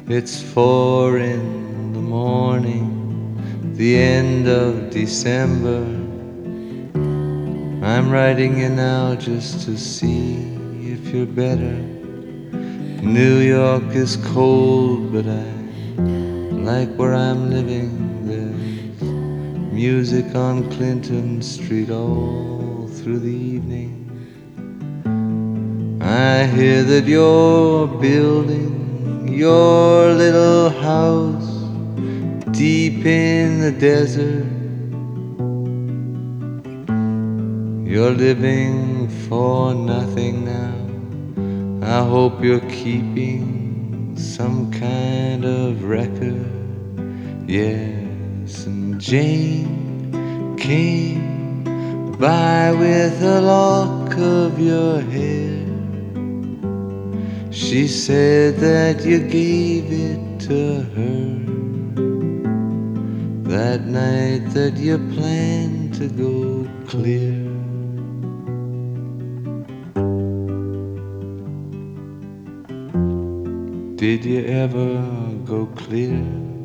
It's 4 in the morning, the end of December. I'm writing you now just to see if you're better. New York is cold, but I like where I'm living. There's music on Clinton Street all through the evening. I hear that you're building your little house deep in the desert. You're living for nothing now. I hope you're keeping some kind of record. Yes, and Jane came by with a lock of your hair. She said that you gave it to her that night that you planned to go clear. Did you ever go clear?